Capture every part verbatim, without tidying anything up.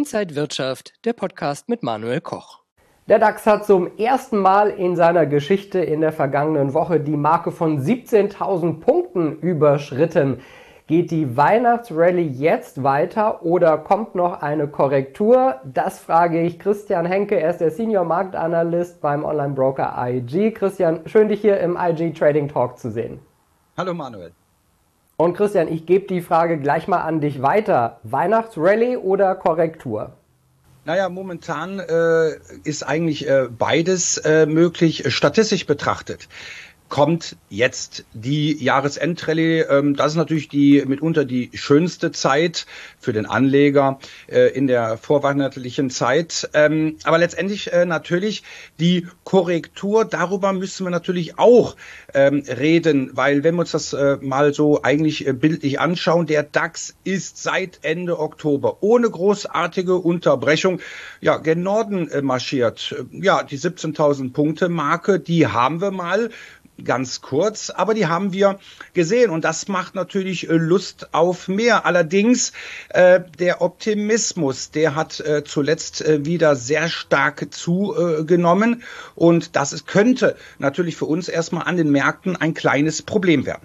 Inside Wirtschaft, der Podcast mit Manuel Koch. Der DAX hat zum ersten Mal in seiner Geschichte in der vergangenen Woche die Marke von siebzehntausend Punkten überschritten. Geht die Weihnachtsrallye jetzt weiter oder kommt noch eine Korrektur? Das frage ich Christian Henke. Er ist der Senior Marktanalyst beim Online-Broker I G. Christian, schön dich hier im I G Trading Talk zu sehen. Hallo Manuel. Und Christian, ich gebe die Frage gleich mal an dich weiter. Weihnachtsrallye oder Korrektur? Naja, momentan äh, ist eigentlich äh, beides äh, möglich, statistisch betrachtet. Kommt jetzt die Jahresendrallye. Ähm, das ist natürlich die mitunter die schönste Zeit für den Anleger äh, in der vorweihnachtlichen Zeit. Ähm, aber letztendlich äh, natürlich die Korrektur. Darüber müssen wir natürlich auch ähm, reden, weil wenn wir uns das äh, mal so eigentlich äh, bildlich anschauen, der DAX ist seit Ende Oktober ohne großartige Unterbrechung ja gen Norden äh, marschiert. Ja, die siebzehntausend Punkte Marke, die haben wir mal ganz kurz, aber die haben wir gesehen und das macht natürlich Lust auf mehr. Allerdings äh, der Optimismus, der hat äh, zuletzt äh, wieder sehr stark zugenommen und das ist, könnte natürlich für uns erstmal an den Märkten ein kleines Problem werden.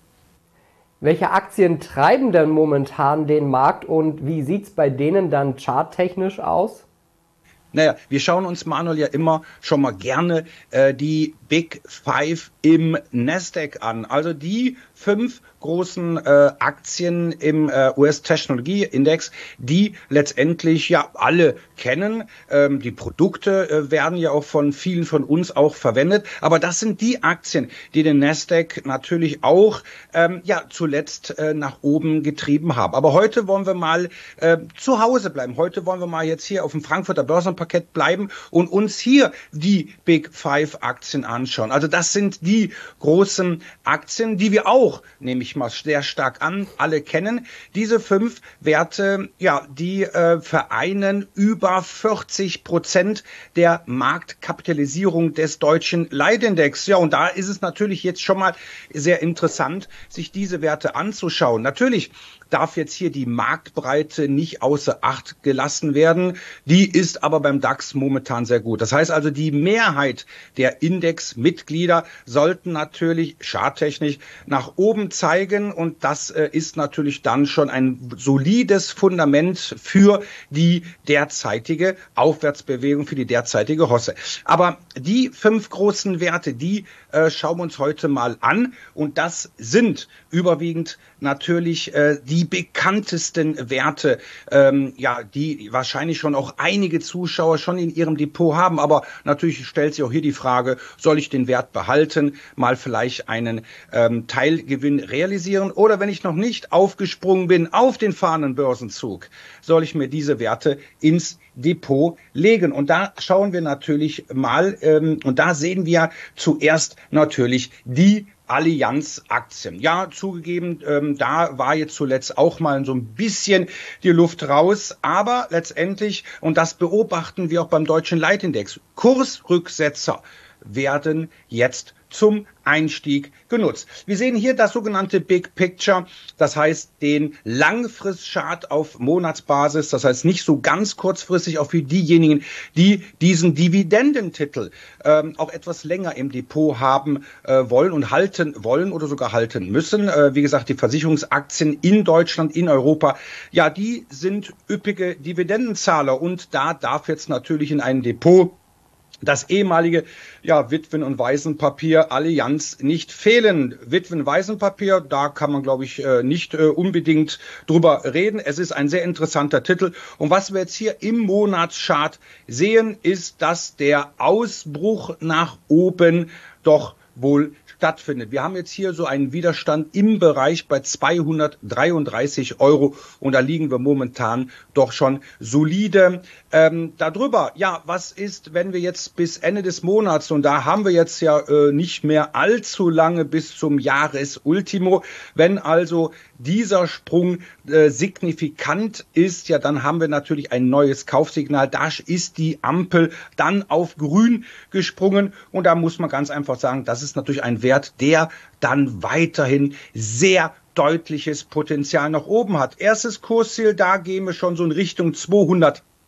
Welche Aktien treiben denn momentan den Markt und wie sieht es bei denen dann charttechnisch aus? Naja, wir schauen uns, Manuel, ja immer schon mal gerne äh, die Big Five im Nasdaq an. Also die fünf großen äh, Aktien im äh, U S-Technologie-Index, die letztendlich ja alle kennen. Ähm, die Produkte äh, werden ja auch von vielen von uns auch verwendet. Aber das sind die Aktien, die den Nasdaq natürlich auch ähm, ja zuletzt äh, nach oben getrieben haben. Aber heute wollen wir mal äh, zu Hause bleiben. Heute wollen wir mal jetzt hier auf dem Frankfurter Börsenparkett bleiben und uns hier die Big Five Aktien anschauen. Also das sind die großen Aktien, die wir auch, nehme ich mal sehr stark an, alle kennen. Diese fünf Werte, ja, die äh, vereinen über vierzig Prozent der Marktkapitalisierung des deutschen Leitindex. Ja, und da ist es natürlich jetzt schon mal sehr interessant, sich diese Werte anzuschauen. Natürlich darf jetzt hier die Marktbreite nicht außer Acht gelassen werden. Die ist aber beim DAX momentan sehr gut. Das heißt also, die Mehrheit der Indexmitglieder sollten natürlich charttechnisch nach oben zeigen und das äh, ist natürlich dann schon ein solides Fundament für die derzeitige Aufwärtsbewegung, für die derzeitige Hosse. Aber die fünf großen Werte, die äh, schauen wir uns heute mal an und das sind überwiegend natürlich äh, die bekanntesten Werte, ähm, ja, die wahrscheinlich schon auch einige Zuschauer schon in ihrem Depot haben. Aber natürlich stellt sich auch hier die Frage, soll ich den Wert behalten, mal vielleicht einen ähm, Teilgewinn realisieren oder wenn ich noch nicht aufgesprungen bin auf den Fahnenbörsenzug, soll ich mir diese Werte ins Depot legen. Und da schauen wir natürlich mal ähm, und da sehen wir zuerst natürlich die Allianz-Aktien. Ja, zugegeben, ähm, da war jetzt zuletzt auch mal so ein bisschen die Luft raus, aber letztendlich, und das beobachten wir auch beim deutschen Leitindex, Kursrücksetzer werden jetzt zum Einstieg genutzt. Wir sehen hier das sogenannte Big Picture, das heißt den Langfristchart auf Monatsbasis, das heißt nicht so ganz kurzfristig, auch für diejenigen, die diesen Dividendentitel ähm, auch etwas länger im Depot haben äh, wollen und halten wollen oder sogar halten müssen. Äh, wie gesagt, die Versicherungsaktien in Deutschland, in Europa, ja, die sind üppige Dividendenzahler und da darf jetzt natürlich in einem Depot das ehemalige ja, Witwen- und Waisenpapier Allianz nicht fehlen. Witwen-Waisenpapier, da kann man, glaube ich, nicht unbedingt drüber reden. Es ist ein sehr interessanter Titel. Und was wir jetzt hier im Monatschart sehen, ist, dass der Ausbruch nach oben doch wohl stattfindet. Wir haben jetzt hier so einen Widerstand im Bereich bei zweihundertdreiunddreißig Euro und da liegen wir momentan doch schon solide ähm, darüber. Ja, was ist, wenn wir jetzt bis Ende des Monats, und da haben wir jetzt ja äh, nicht mehr allzu lange bis zum Jahresultimo, wenn also dieser Sprung äh, signifikant ist, ja, dann haben wir natürlich ein neues Kaufsignal. Da ist die Ampel dann auf grün gesprungen und da muss man ganz einfach sagen, das ist natürlich ein Wert, der dann weiterhin sehr deutliches Potenzial nach oben hat. Erstes Kursziel, da gehen wir schon so in Richtung zweihundert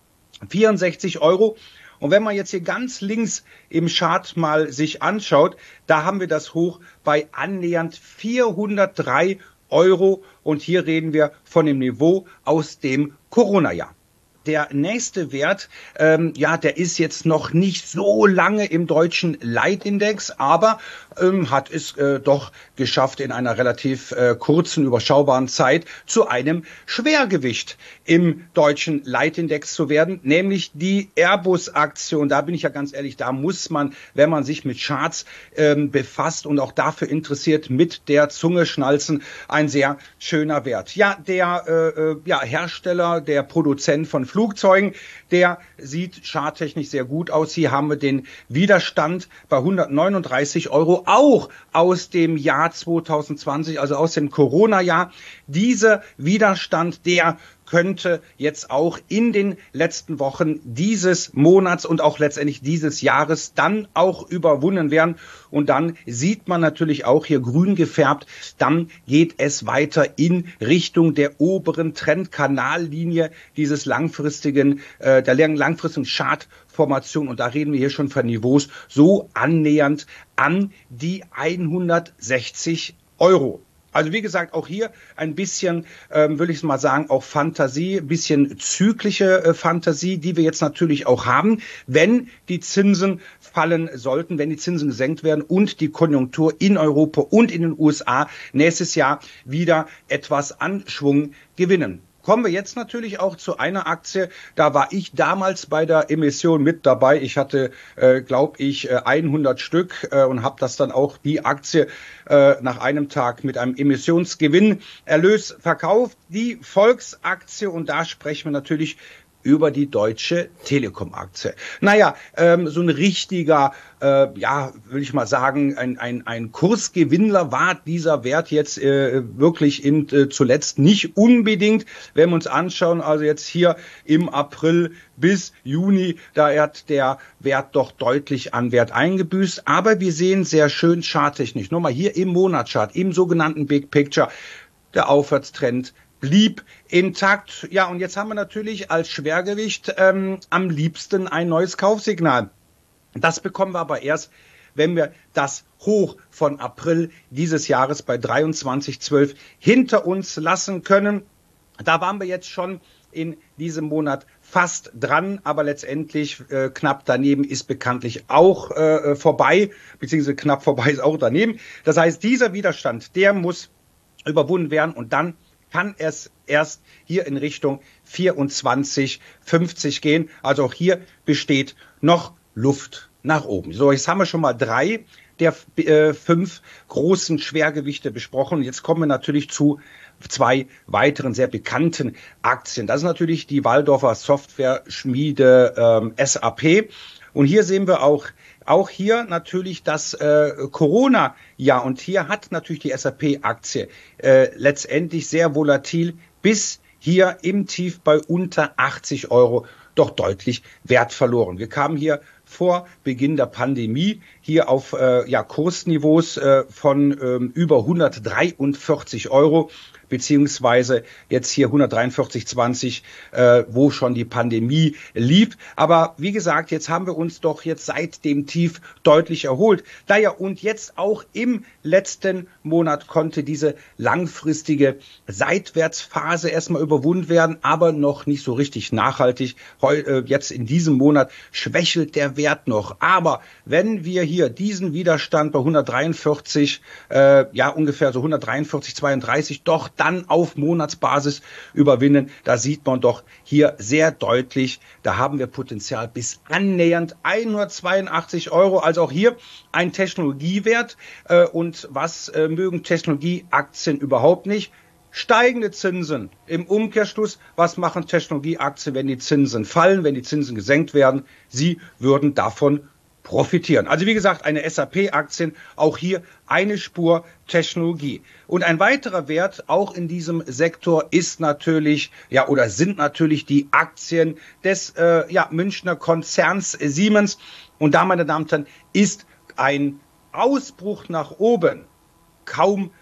vierundsechzig Euro. Und wenn man jetzt hier ganz links im Chart mal sich anschaut, da haben wir das Hoch bei annähernd vierhundertdrei Euro. Und hier reden wir von dem Niveau aus dem Corona-Jahr. Der nächste Wert, ähm, ja, der ist jetzt noch nicht so lange im deutschen Leitindex, aber ähm, hat es äh, doch geschafft, in einer relativ äh, kurzen, überschaubaren Zeit zu einem Schwergewicht im deutschen Leitindex zu werden, nämlich die Airbus-Aktie. Und da bin ich ja ganz ehrlich, da muss man, wenn man sich mit Charts ähm, befasst und auch dafür interessiert, mit der Zunge schnalzen, ein sehr schöner Wert. Ja, der äh, ja, Hersteller, der Produzent von Flugzeugen, der sieht charttechnisch sehr gut aus. Hier haben wir den Widerstand bei hundertneununddreißig Euro, auch aus dem Jahr zweitausendzwanzig, also aus dem Corona-Jahr. Dieser Widerstand, der könnte jetzt auch in den letzten Wochen dieses Monats und auch letztendlich dieses Jahres dann auch überwunden werden. Und dann sieht man natürlich auch hier grün gefärbt, dann geht es weiter in Richtung der oberen Trendkanallinie dieses langfristigen, äh, der langfristigen Chartformation. Und da reden wir hier schon von Niveaus so annähernd an die hundertsechzig Euro. Also wie gesagt, auch hier ein bisschen, ähm, würde ich mal sagen, auch Fantasie, ein bisschen zyklische äh, Fantasie, die wir jetzt natürlich auch haben, wenn die Zinsen fallen sollten, wenn die Zinsen gesenkt werden und die Konjunktur in Europa und in den U S A nächstes Jahr wieder etwas an Schwung gewinnen. Kommen wir jetzt natürlich auch zu einer Aktie, da war ich damals bei der Emission mit dabei. Ich hatte, äh, glaube ich, hundert Stück äh, und habe das dann auch die Aktie äh, nach einem Tag mit einem Emissionsgewinnerlös verkauft, die Volksaktie. Und da sprechen wir natürlich über die Deutsche Telekom-Aktie. Naja, ähm, so ein richtiger, äh, ja, will ich mal sagen, ein, ein, ein Kursgewinnler war dieser Wert jetzt äh, wirklich in, äh, zuletzt nicht unbedingt. Wenn wir uns anschauen, also jetzt hier im April bis Juni, da hat der Wert doch deutlich an Wert eingebüßt. Aber wir sehen sehr schön charttechnisch, nochmal hier im Monatschart, im sogenannten Big Picture, der Aufwärtstrend blieb intakt. Ja, und jetzt haben wir natürlich als Schwergewicht ähm, am liebsten ein neues Kaufsignal. Das bekommen wir aber erst, wenn wir das Hoch von April dieses Jahres bei dreiundzwanzig Komma zwölf hinter uns lassen können. Da waren wir jetzt schon in diesem Monat fast dran, aber letztendlich äh, knapp daneben ist bekanntlich auch äh, vorbei, beziehungsweise knapp vorbei ist auch daneben. Das heißt, dieser Widerstand, der muss überwunden werden und dann kann es erst hier in Richtung vierundzwanzig fünfzig gehen. Also auch hier besteht noch Luft nach oben. So, jetzt haben wir schon mal drei der äh, fünf großen Schwergewichte besprochen. Jetzt kommen wir natürlich zu zwei weiteren sehr bekannten Aktien. Das ist natürlich die Walldorfer Software-Schmiede ähm, S A P. Und hier sehen wir auch Auch hier natürlich das äh, Corona-Jahr. Und hier hat natürlich die S A P-Aktie äh, letztendlich sehr volatil bis hier im Tief bei unter achtzig Euro doch deutlich Wert verloren. Wir kamen hier vor Beginn der Pandemie hier auf äh, ja, Kursniveaus äh, von ähm, über hundertdreiundvierzig Euro, beziehungsweise jetzt hier hundertdreiundvierzig Komma zwanzig, äh, wo schon die Pandemie lief. Aber wie gesagt, jetzt haben wir uns doch jetzt seit dem Tief deutlich erholt. Daher und jetzt auch im letzten Monat konnte diese langfristige Seitwärtsphase erstmal überwunden werden, aber noch nicht so richtig nachhaltig. Heu, äh, jetzt in diesem Monat schwächelt der Wert noch. Aber wenn wir hier diesen Widerstand bei hundertdreiundvierzig, äh, ja ungefähr so hundertdreiundvierzig Komma zweiunddreißig doch dann auf Monatsbasis überwinden, da sieht man doch hier sehr deutlich, da haben wir Potenzial bis annähernd hundertzweiundachtzig Euro. Also auch hier ein Technologiewert. Äh, und was äh, mögen Technologieaktien überhaupt nicht? Steigende Zinsen. Im Umkehrschluss, was machen Technologieaktien, wenn die Zinsen fallen, wenn die Zinsen gesenkt werden? Sie würden davon profitieren. Also wie gesagt, eine S A P-Aktien, auch hier eine Spur Technologie. Und ein weiterer Wert auch in diesem Sektor ist natürlich, ja, oder sind natürlich die Aktien des äh, ja, Münchner Konzerns Siemens. Und da, meine Damen und Herren, ist ein Ausbruch nach oben kaum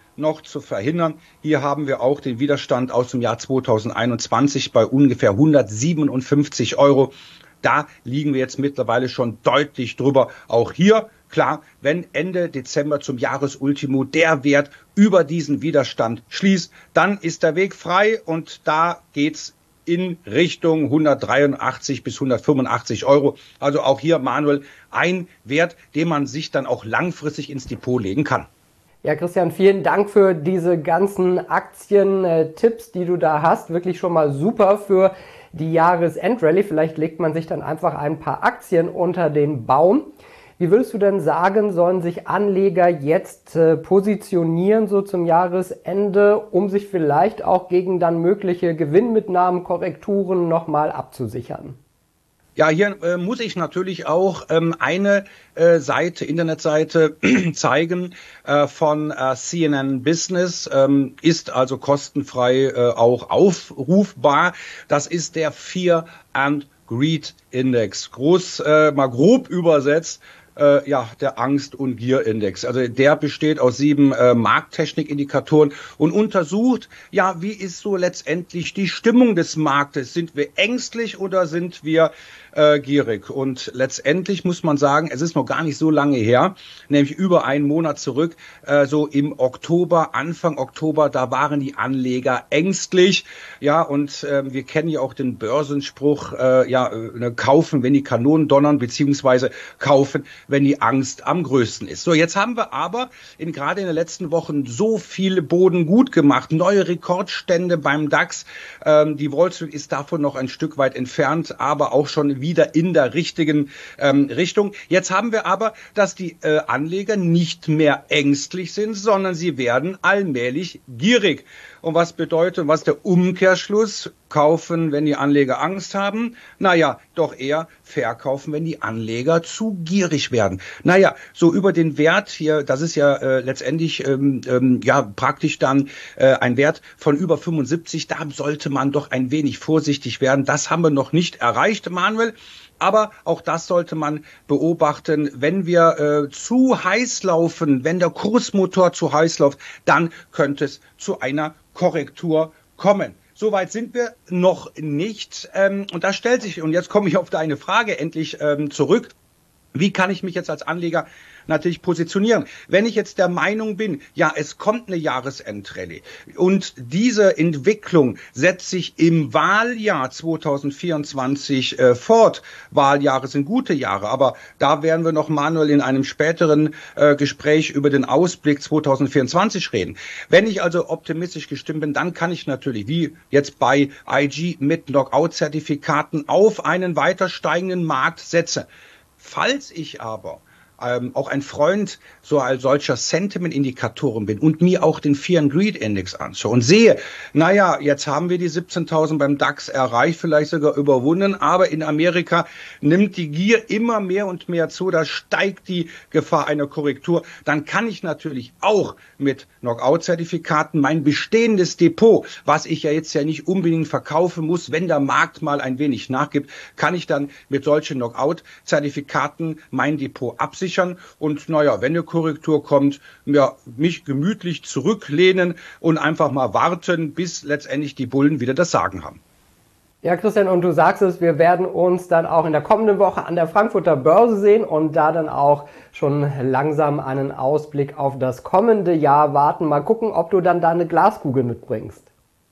noch zu verhindern. Hier haben wir auch den Widerstand aus dem Jahr zweitausendeinundzwanzig bei ungefähr hundertsiebenundfünfzig Euro. Da liegen wir jetzt mittlerweile schon deutlich drüber. Auch hier, klar, wenn Ende Dezember zum Jahresultimo der Wert über diesen Widerstand schließt, dann ist der Weg frei und da geht's in Richtung hundertdreiundachtzig bis hundertfünfundachtzig Euro. Also auch hier, Manuel, ein Wert, den man sich dann auch langfristig ins Depot legen kann. Ja, Christian, vielen Dank für diese ganzen Aktien-Tipps, die du da hast. Wirklich schon mal super für die Jahresendrallye. Vielleicht legt man sich dann einfach ein paar Aktien unter den Baum. Wie würdest du denn sagen, sollen sich Anleger jetzt äh, positionieren so zum Jahresende, um sich vielleicht auch gegen dann mögliche Gewinnmitnahmen, Korrekturen nochmal abzusichern? Ja, hier äh, muss ich natürlich auch ähm, eine äh, Seite, Internetseite zeigen äh, von äh, C N N Business, ähm, ist also kostenfrei äh, auch aufrufbar. Das ist der Fear and Greed Index. Groß, äh, mal grob übersetzt, äh, ja, der Angst- und Gier-Index. Also der besteht aus sieben äh, Markttechnikindikatoren und untersucht, ja, wie ist so letztendlich die Stimmung des Marktes? Sind wir ängstlich oder sind wir äh, gierig? Und letztendlich muss man sagen, es ist noch gar nicht so lange her, nämlich über einen Monat zurück, äh, so im Oktober, Anfang Oktober, da waren die Anleger ängstlich. Ja, und äh, wir kennen ja auch den Börsenspruch, äh, ja, äh, kaufen, wenn die Kanonen donnern, beziehungsweise kaufen, wenn die Angst am größten ist. So, jetzt haben wir aber in, gerade in den letzten Wochen so viel Boden gut gemacht, neue Rekordstände beim DAX. Ähm, die Wall Street ist davon noch ein Stück weit entfernt, aber auch schon wieder in der richtigen ähm, Richtung. Jetzt haben wir aber, dass die äh, Anleger nicht mehr ängstlich sind, sondern sie werden allmählich gierig. Und was bedeutet, was der Umkehrschluss? Kaufen, wenn die Anleger Angst haben? Naja, doch eher verkaufen, wenn die Anleger zu gierig werden. Naja, so über den Wert hier, das ist ja äh, letztendlich ähm, ähm, ja praktisch dann äh, ein Wert von über fünfundsiebzig. Da sollte man doch ein wenig vorsichtig werden. Das haben wir noch nicht erreicht, Manuel. Aber auch das sollte man beobachten. Wenn wir äh, zu heiß laufen, wenn der Kursmotor zu heiß läuft, dann könnte es zu einer Korrektur kommen. Soweit sind wir noch nicht. Ähm, und da stellt sich, und jetzt komme ich auf deine Frage endlich ähm, zurück, wie kann ich mich jetzt als Anleger natürlich positionieren? Wenn ich jetzt der Meinung bin, ja, es kommt eine Jahresendrallye und diese Entwicklung setzt sich im Wahljahr zweitausendvierundzwanzig äh, fort. Wahljahre sind gute Jahre, aber da werden wir noch, Manuel, in einem späteren äh, Gespräch über den Ausblick zweitausendvierundzwanzig reden. Wenn ich also optimistisch gestimmt bin, dann kann ich natürlich, wie jetzt bei I G mit Knockout-Zertifikaten, auf einen weiter steigenden Markt setzen. Falls ich aber ähm, auch ein Freund so als solcher Sentiment-Indikatoren bin und mir auch den Fear and Greed Index anschaue und sehe, naja, jetzt haben wir die siebzehntausend beim DAX erreicht, vielleicht sogar überwunden, aber in Amerika nimmt die Gier immer mehr und mehr zu, da steigt die Gefahr einer Korrektur, dann kann ich natürlich auch mit Knockout-Zertifikaten mein bestehendes Depot, was ich ja jetzt ja nicht unbedingt verkaufen muss, wenn der Markt mal ein wenig nachgibt, kann ich dann mit solchen Knockout-Zertifikaten mein Depot absichern. Und naja, wenn eine Korrektur kommt, ja, mich gemütlich zurücklehnen und einfach mal warten, bis letztendlich die Bullen wieder das Sagen haben. Ja, Christian, und du sagst es, wir werden uns dann auch in der kommenden Woche an der Frankfurter Börse sehen und da dann auch schon langsam einen Ausblick auf das kommende Jahr warten. Mal gucken, ob du dann da eine Glaskugel mitbringst.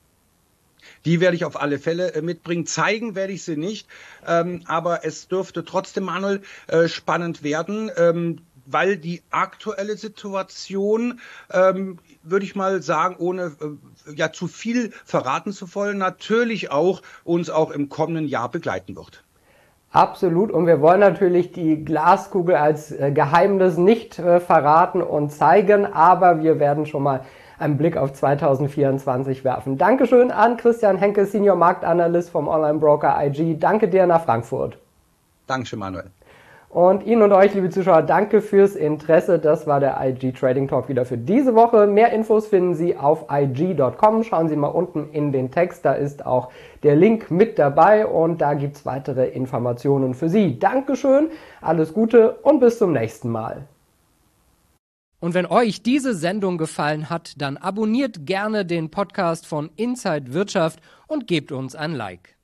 Die werde ich auf alle Fälle äh, mitbringen. Zeigen werde ich sie nicht, ähm, aber es dürfte trotzdem, Manuel, äh, spannend werden, ähm, weil die aktuelle Situation, ähm, würde ich mal sagen, ohne äh, ja zu viel verraten zu wollen, natürlich auch uns auch im kommenden Jahr begleiten wird. Absolut, und wir wollen natürlich die Glaskugel als äh, Geheimnis nicht äh, verraten und zeigen, aber wir werden schon mal einen Blick auf zweitausendvierundzwanzig werfen. Dankeschön an Christian Henke, Senior Marktanalyst vom Online-Broker I G. Danke dir nach Frankfurt. Dankeschön, Manuel. Und Ihnen und euch, liebe Zuschauer, danke fürs Interesse. Das war der I G Trading Talk wieder für diese Woche. Mehr Infos finden Sie auf i g punkt com. Schauen Sie mal unten in den Text, da ist auch der Link mit dabei und da gibt es weitere Informationen für Sie. Dankeschön, alles Gute und bis zum nächsten Mal. Und wenn euch diese Sendung gefallen hat, dann abonniert gerne den Podcast von Inside Wirtschaft und gebt uns ein Like.